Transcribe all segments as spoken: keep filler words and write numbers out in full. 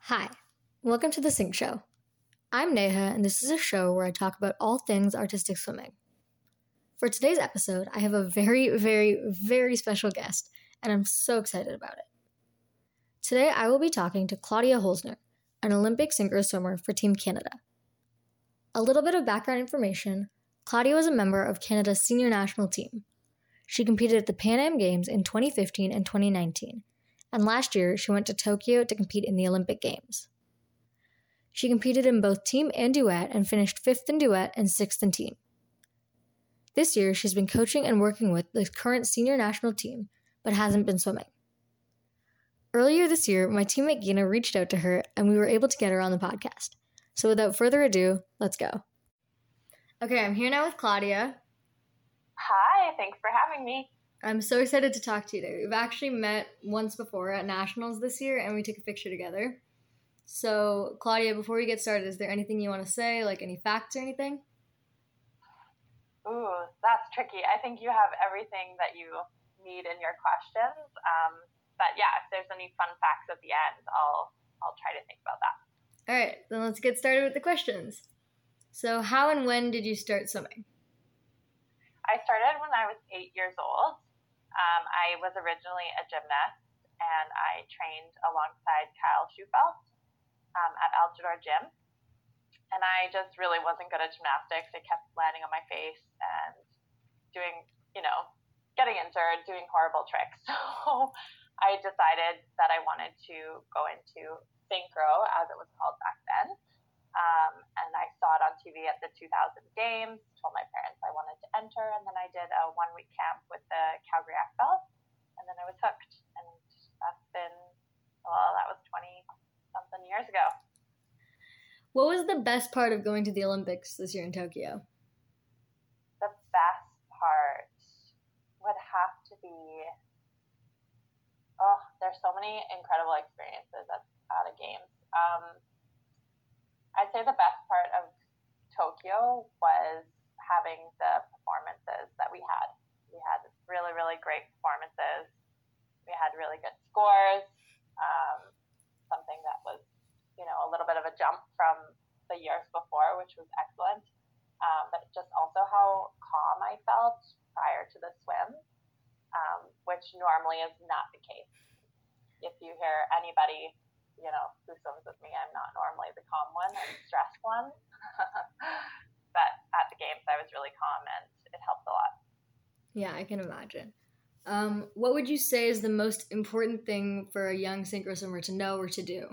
Hi, welcome to The Sync Show. I'm Neha, and this is a show where I talk about all things artistic swimming. For today's episode, I have a very, very, very special guest, and I'm so excited about it. Today, I will be talking to Claudia Holzner, an Olympic synchro swimmer for Team Canada. A little bit of background information: Claudia was a member of Canada's senior national team. She competed at the Pan Am Games in twenty fifteen and twenty nineteen, and last year she went to Tokyo to compete in the Olympic Games. She competed in both team and duet and finished fifth in duet and sixth in team. This year, she's been coaching and working with the current senior national team, but hasn't been swimming. Earlier this year, my teammate Gina reached out to her, and we were able to get her on the podcast. So without further ado, let's go. Okay, I'm here now with Claudia. Hi, thanks for having me. I'm so excited to talk to you today. We've actually met once before at Nationals this year, and we took a picture together. So, Claudia, before we get started, is there anything you want to say, like any facts or anything? Ooh, that's tricky. I think you have everything that you need in your questions. Um, but yeah, if there's any fun facts at the end, I'll I'll try to think about that. All right, then let's get started with the questions. So, how and when did you start swimming? I started when I was eight years old. Um, I was originally a gymnast, and I trained alongside Kyle Schufelt um, at Altador Gym. And I just really wasn't good at gymnastics. I kept landing on my face and doing, you know, getting injured, doing horrible tricks. So I decided that I wanted to go into synchro, as it was called back then. Um, and I saw it on T V at the two thousand Games, told my parents I wanted to enter, and then I did a one-week camp with the Calgary X F L, and then I was hooked. And that's been, well, that was twenty-something years ago. What was the best part of going to the Olympics this year in Tokyo? The best part would have to be, oh, there's so many incredible experiences at, at a Games. Um, I'd say the best part of Tokyo was having the performances that we had. We had really, really great performances. We had really good scores, um, something that was, you know, a little bit of a jump from the years before, which was excellent. Um, but just also how calm I felt prior to the swim, um, which normally is not the case. If you hear anybody, you know, who swims with me, I'm not normally the calm one, I'm the stressed one. But at the Games, I was really calm, and it helped a lot. Yeah, I can imagine. Um, what would you say is the most important thing for a young synchro swimmer to know or to do?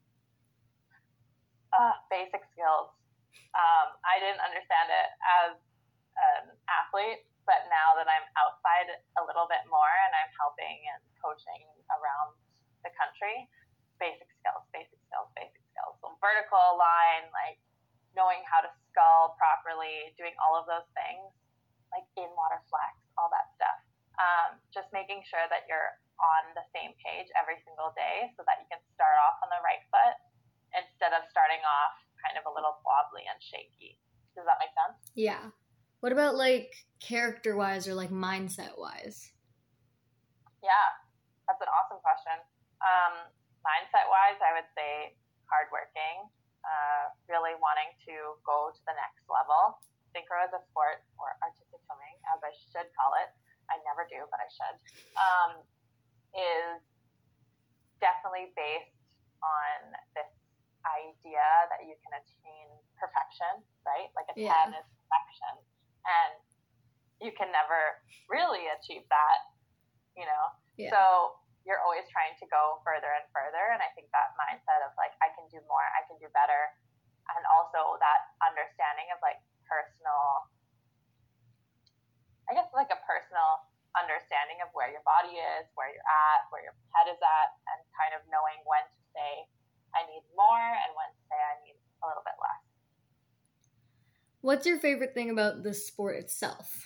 Uh, basic skills. Um, I didn't understand it as an athlete, but now that I'm outside a little bit more and I'm helping and coaching around the country, basic skills, basic skills, basic skills. So vertical line, like knowing how to scull properly, doing all of those things, like in water flex, all that stuff. Um, just making sure that you're on the same page every single day so that you can start off on the right foot instead of starting off kind of a little wobbly and shaky. Does that make sense? Yeah. What about like character-wise or like mindset-wise? Yeah, that's an awesome question. Um, mindset-wise, I would say hardworking, uh, really wanting to go to the next level. Synchro as a sport, or artistic swimming, as I should call it, I never do, but I should, um, is definitely based on this idea that you can attain perfection, right? Like a Yeah. ten is perfection, and you can never really achieve that, you know? Yeah. So you're always trying to go further and further, and I think that mindset of like, I can do more, I can do better, and also that understanding of like personal, I guess like a personal understanding of where your body is, where you're at, where your head is at, and kind of knowing when to say I need more and when to say I need a little bit less. What's your favorite thing about the sport itself?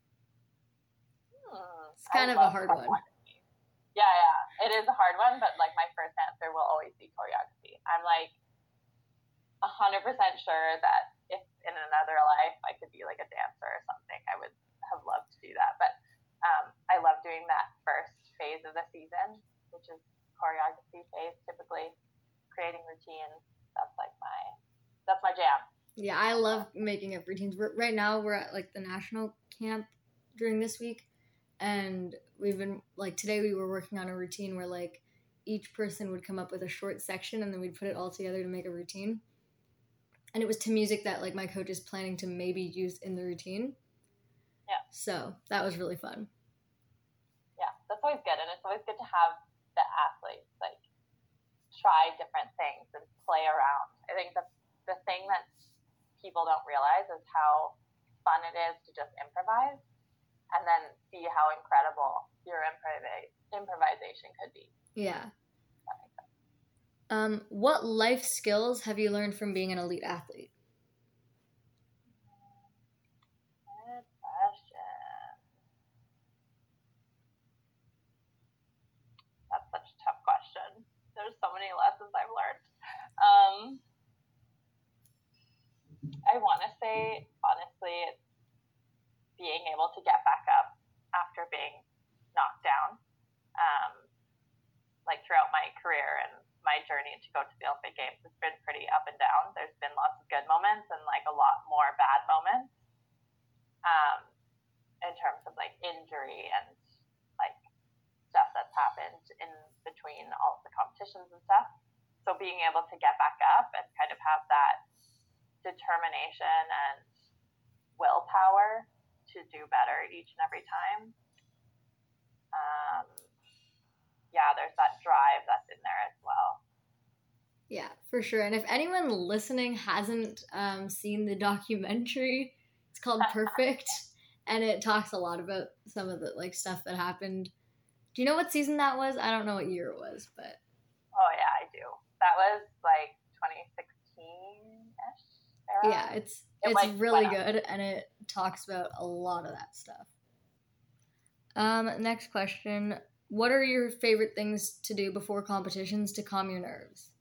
Hmm, It's kind I of a love hard one. choreography. Yeah, yeah, it is a hard one, but like my first answer will always be choreography. I'm like one hundred percent sure that if in another life I could be like a dancer or something, I would have loved to do that. But um, I love doing that first phase of the season, which is choreography phase, typically creating routines, that's like my, that's my jam. Yeah, I love making up routines. We're, right now, we're at like the national camp during this week, and we've been like today we were working on a routine where like each person would come up with a short section, and then we'd put it all together to make a routine. And it was to music that like my coach is planning to maybe use in the routine. Yeah. So that was really fun. Yeah, that's always good, and it's always good to have the athletes like try different things and play around. I think the the thing that people don't realize is how fun it is to just improvise and then see how incredible your improv- improvisation could be. Yeah. That makes sense. Um, what life skills have you learned from being an elite athlete? Good question. That's such a tough question. There's so many lessons I've learned. Um, I want to say, honestly, it's being able to get back up after being knocked down. Um, like throughout my career and my journey to go to the Olympic Games, it's been pretty up and down. There's been lots of good moments and like a lot more bad moments. Um, in terms of like injury and like stuff that's happened in between all of the competitions and stuff. So being able to get back up and kind of have that determination and willpower to do better each and every time. Um, yeah, there's that drive that's in there as well. Yeah, for sure. And if anyone listening hasn't um, seen the documentary, it's called Perfect, and it talks a lot about some of the like stuff that happened. Do you know what season that was? I don't know what year it was, but oh yeah, I do. That was like twenty sixteen-ish era. Yeah, it's it, it's like, really good, and it talks about a lot of that stuff. Um, next question. What are your favorite things to do before competitions to calm your nerves?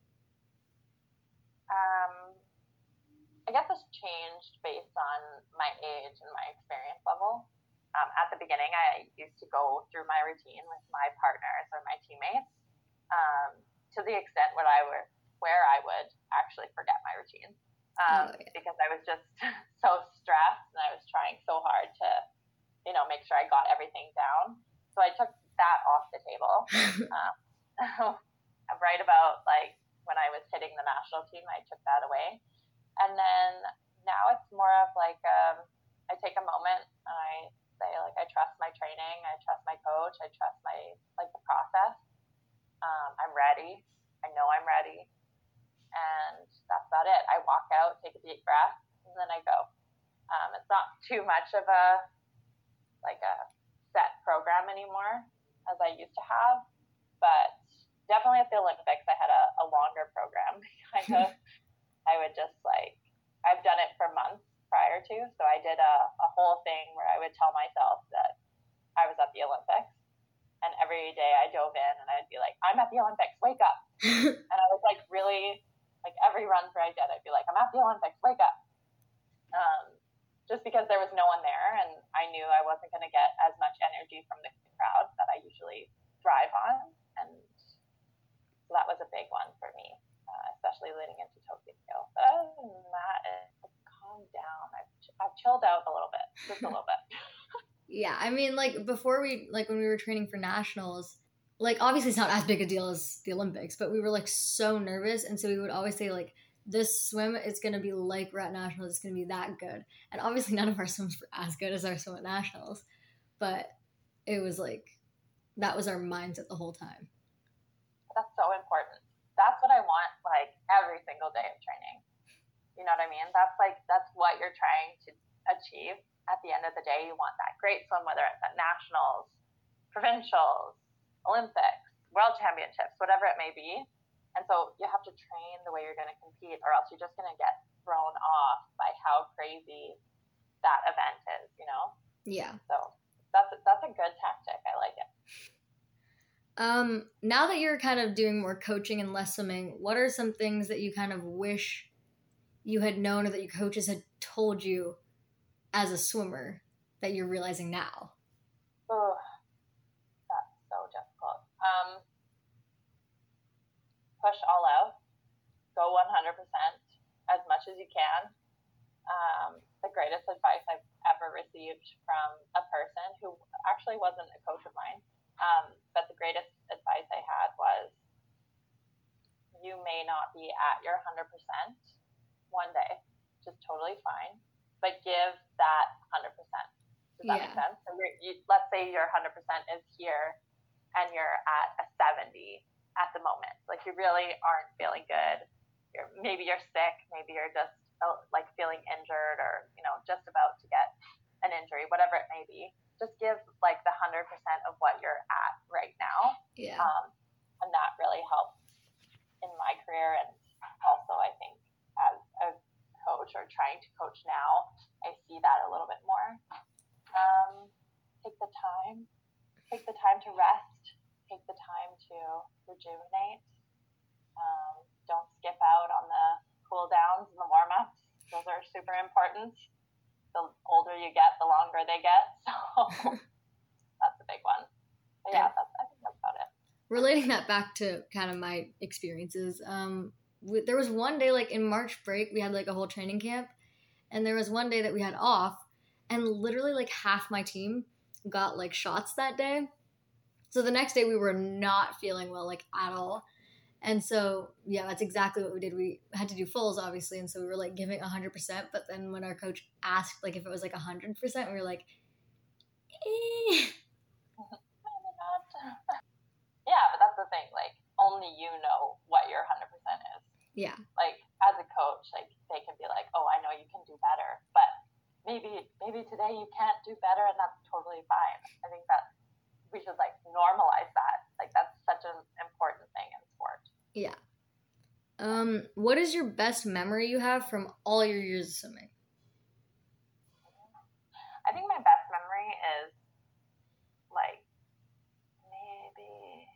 Um, I guess it's changed based on my age and my experience level. Um, at the beginning, I used to go through my routine with my partners or my teammates um, to the extent where I were, where I would actually forget my routine um, oh, yeah. because I was just so stressed and I was trying so hard to, you know, make sure I got everything down. So I took that off the table. um, right about like when I was hitting the national team, I took that away. And then now it's more of like, um, I take a moment and I say like, I trust my training. I trust my coach. I trust my, like the process. Um, I'm ready. I know I'm ready. And that's about it. I walk out, take a deep breath, and then I go. Um, it's not too much of a, like a set program anymore as I used to have, but definitely at the Olympics, I had a, a longer program. Kind of, I would just like, I've done it for months prior to, so I did a, a whole thing where I would tell myself that I was at the Olympics, and every day I dove in and I'd be like, I'm at the Olympics, wake up. And I was like really, like every run where I did, I'd be like, I'm at the Olympics, wake up. Um, just because there was no one there and I knew I wasn't going to get as much energy from the crowd that I usually thrive on. And so that was a big one for me, uh, especially leading into Tokyo. But other than that, it calmed down. I've, I've chilled out a little bit, just a little bit. Yeah, I mean, like, before we, like, when we were training for nationals, like, obviously it's not as big a deal as the Olympics, but we were, like, so nervous, and so we would always say, like, this swim is going to be like we're at nationals, it's going to be that good. And obviously none of our swims were as good as our swim at nationals, but it was, like, that was our mindset the whole time. That's so important. That's what I want, like, every single day of training. You know what I mean? That's, like, that's what you're trying to achieve. At the end of the day, you want that great swim, whether it's at nationals, provincials, Olympics, world championships, whatever it may be. And so you have to train the way you're going to compete, or else you're just going to get thrown off by how crazy that event is, you know? Yeah. So that's, that's a good tactic. I like it. Um, now that you're kind of doing more coaching and less swimming, what are some things that you kind of wish you had known or that your coaches had told you as a swimmer that you're realizing now? Oh, that's so difficult. Um, push all out, go one hundred percent as much as you can. Um, the greatest advice I've ever received from a person who actually wasn't a coach of mine, um, but the greatest advice I had was, you may not be at your one hundred percent one day, which is totally fine, but give that one hundred percent. Does that yeah. make sense? So you're, you, let's say your one hundred percent is here and you're at a seventy at the moment. Like, you really aren't feeling good. You're, maybe you're sick, maybe you're just like feeling injured, or, you know, just about to get an injury, whatever it may be. Just give like the one hundred percent of what you're at right now. Yeah. Um, and that really helps in my career. And also, I think as a coach or trying to coach now, I see that a little bit more. Um, take the time, take the time to rest, take the time to rejuvenate. Um, don't skip out on the cool downs and the warm-ups. Those are super important. The older you get, the longer they get. So that's a big one. But yeah, that's, I think that's about it. Relating that back to kind of my experiences, um, w- there was one day, like in March break, we had like a whole training camp, and there was one day that we had off, and literally like half my team got like shots that day. So the next day we were not feeling well, like at all. And so, yeah, that's exactly what we did. We had to do fulls, obviously, and so we were, like, giving one hundred percent, but then when our coach asked, like, if it was, like, one hundred percent, we were like, eh. Yeah, but that's the thing. Like, only you know what your one hundred percent is. Yeah. Like, as a coach, like, they can be like, oh, I know you can do better, but maybe maybe today you can't do better, and that's totally fine. I think that we should, like, normalize that. Like, that's such an important thing in sport. Yeah. Um, what is your best memory you have from all your years of swimming? I think my best memory is, like, maybe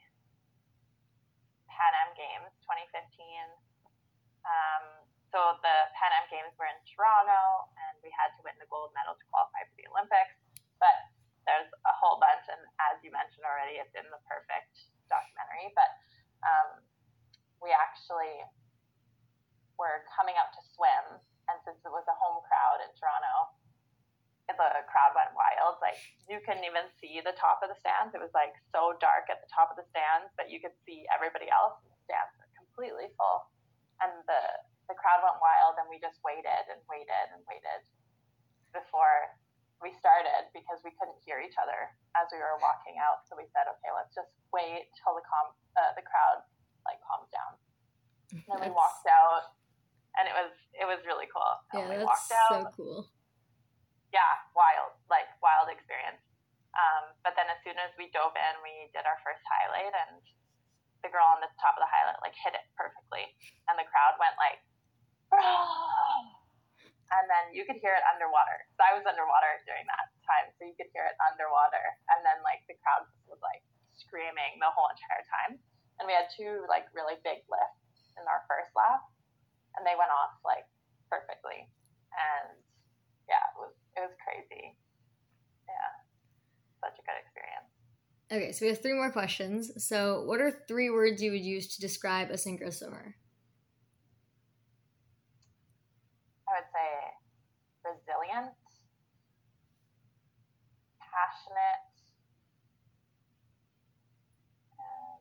Pan Am Games twenty fifteen. Um, so the Pan Am Games were in Toronto, and we had to win the gold medal to qualify for the Olympics. But there's a whole bunch, and as you mentioned already, it's in the perfect documentary. But um, we actually were coming up to swim, and since it was a home crowd in Toronto, the crowd went wild. Like, you couldn't even see the top of the stands. It was like so dark at the top of the stands, but you could see everybody else. The stands were completely full, and the the crowd went wild, and we just waited and waited and waited before we started, because we couldn't hear each other as we were walking out. So we said, okay, let's just wait till the com- uh, the crowd like calms down. And then that's... we walked out, and it was it was really cool. Yeah, we that's walked out, so cool. Yeah, wild, like wild experience. Um, but then as soon as we dove in, we did our first highlight, and the girl on the top of the highlight like hit it perfectly, and the crowd went like, oh! And then you could hear it underwater. So I was underwater during that time, so you could hear it underwater. And then like the crowd was like screaming the whole entire time. And we had two like really big lifts in our first lap, and they went off like perfectly. And yeah, it was it was crazy. Yeah, such a good experience. Okay, so we have three more questions. So what are three words you would use to describe a synchro swimmer? I would say resilient, passionate, and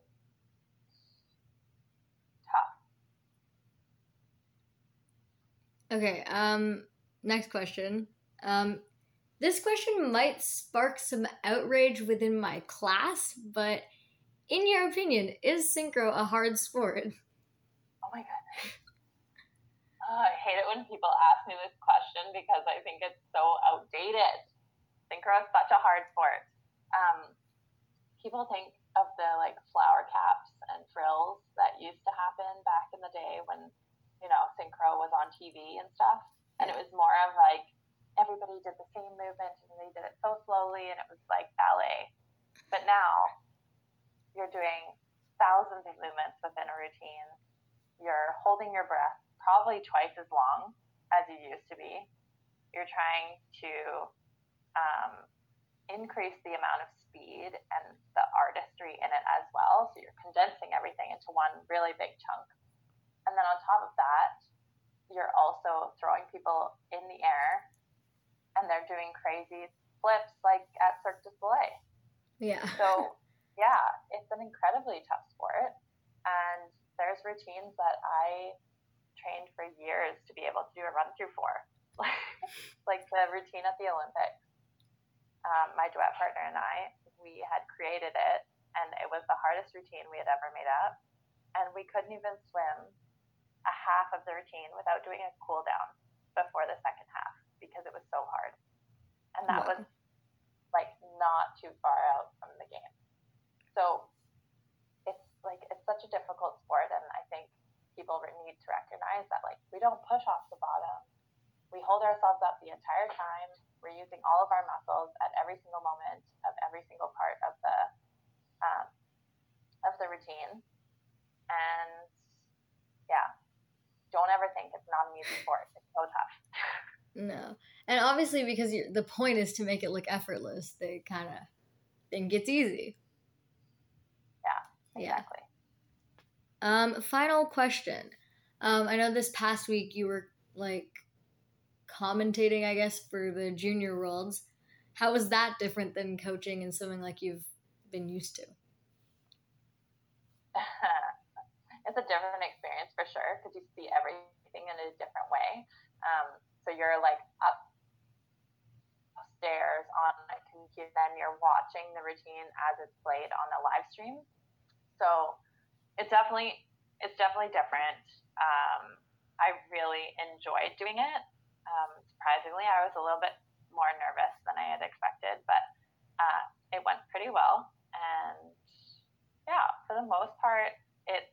tough. Okay, um, next question. Um, this question might spark some outrage within my class, but in your opinion, is synchro a hard sport? Oh my goodness. Oh, I hate it when people ask me this question because I think it's so outdated. Synchro is such a hard sport. Um, people think of the like flower caps and frills that used to happen back in the day when, you know, synchro was on T V and stuff. And it was more of like everybody did the same movement and they did it so slowly and it was like ballet. But now you're doing thousands of movements within a routine. You're holding your breath probably twice as long as you used to be. You're trying to um, increase the amount of speed speed and the artistry in it as well. So you're condensing everything into one really big chunk. And then on top of that, you're also throwing people in the air and they're doing crazy flips like at Cirque du Soleil. Yeah. So yeah, it's an incredibly tough sport. And there's routines that I trained for years to be able to do a run through for. Like the routine at the Olympics. Um, my duet partner and I, we had created it, and it was the hardest routine we had ever made up. And we couldn't even swim a half of the routine without doing a cool down before the second half because it was so hard. And that wow. was like not too far out from the game. So it's like, it's such a difficult sport. And I think people need to recognize that, like, we don't push off the bottom. We hold ourselves up the entire time. We're using all of our muscles at every single moment of every single part of the um, of the routine. And yeah, don't ever think it's not an easy sport. It's so tough. No. And obviously because you're, the point is to make it look effortless, they kind of think it's easy. Yeah, exactly. Yeah. Um, final question. Um, I know this past week you were like commentating, I guess, for the Junior Worlds. How was that different than coaching and swimming like you've been used to? It's a different experience for sure because you see everything in a different way. Um, so you're like up upstairs on a computer, then you're watching the routine as it's played on the live stream. So it's definitely it's definitely different. Um, I really enjoyed doing it. Um, surprisingly, I was a little bit more nervous than I had expected, but uh, it went pretty well. And yeah, for the most part, it's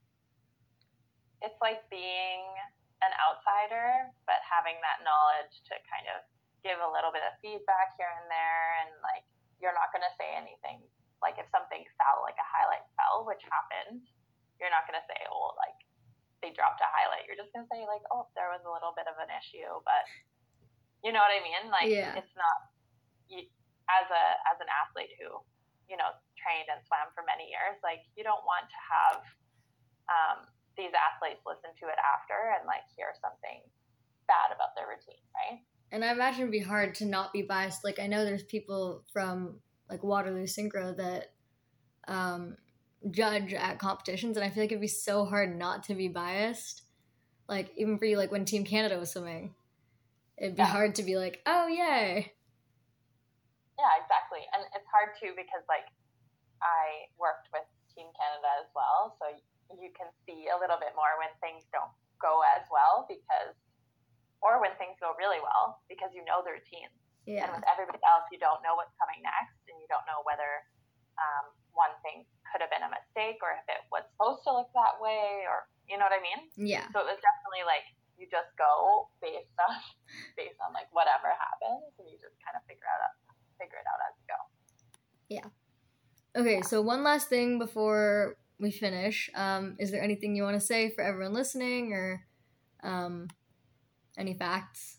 it's like being an outsider, but having that knowledge to kind of give a little bit of feedback here and there. And like, you're not going to say anything. Like if something fell, like a highlight fell, which happened, you're not going to say, oh, like they dropped a highlight. You're just going to say like, oh, there was a little bit of an issue, but you know what I mean? Like yeah. It's not, you, as a, as an athlete who, you know, trained and swam for many years, like you don't want to have, um, these athletes listen to it after and like hear something bad about their routine, right? And I imagine it'd be hard to not be biased. Like I know there's people from like Waterloo Synchro that um, judge at competitions, and I feel like it'd be so hard not to be biased. Like even for you, like when Team Canada was swimming, it'd be yeah. hard to be like, oh yay. Yeah, exactly. And it's hard too because like I worked with Team Canada as well, so you can see a little bit more when things don't go as well because, or when things go really well because you know the routines. Yeah. And with everybody else, you don't know what's coming next and you don't know whether um, one thing could have been a mistake or if it was supposed to look that way or, you know what I mean? Yeah. So it was definitely like, you just go based on, based on like whatever happens and you just kind of figure out, figure it out as you go. Yeah. Okay. Yeah. So one last thing before we finish. Um, is there anything you want to say for everyone listening or um, any facts?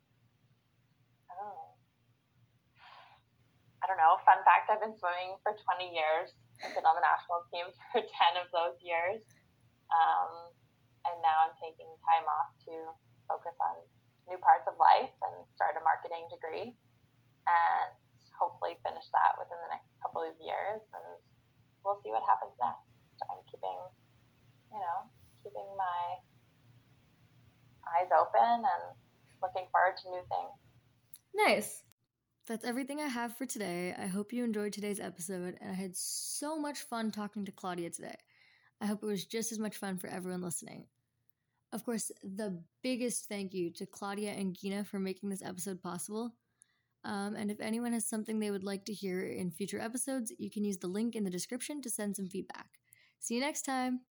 Oh. I don't know. Fun fact, I've been swimming for twenty years. I've been on the national team for ten of those years. Um, and now I'm taking time off to focus on new parts of life and start a marketing degree and hopefully finish that within the next couple of years. And we'll see what happens next. I'm keeping, you know, keeping my eyes open and looking forward to new things. Nice. That's everything I have for today. I hope you enjoyed today's episode, and I had so much fun talking to Claudia today. I hope it was just as much fun for everyone listening. Of course, the biggest thank you to Claudia and Gina for making this episode possible. Um, and if anyone has something they would like to hear in future episodes, you can use the link in the description to send some feedback. See you next time!